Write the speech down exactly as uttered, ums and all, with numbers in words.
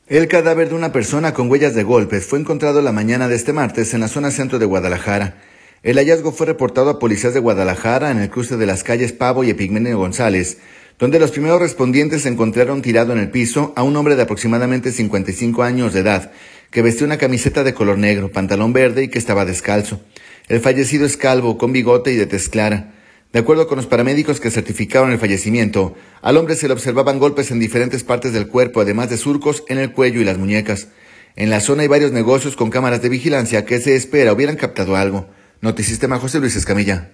El cadáver de una persona con huellas de golpes fue encontrado la mañana de este martes en la zona centro de Guadalajara. El hallazgo fue reportado a policías de Guadalajara en el cruce de las calles Pavo y Epigmenio González, donde los primeros respondientes encontraron tirado en el piso a un hombre de aproximadamente cincuenta y cinco años de edad, que vestía una camiseta de color negro, pantalón verde y que estaba descalzo. El fallecido es calvo, con bigote y de tez clara. De acuerdo con los paramédicos que certificaron el fallecimiento, al hombre se le observaban golpes en diferentes partes del cuerpo, además de surcos en el cuello y las muñecas. En la zona hay varios negocios con cámaras de vigilancia que se espera hubieran captado algo. Notisistema, José Luis Escamilla.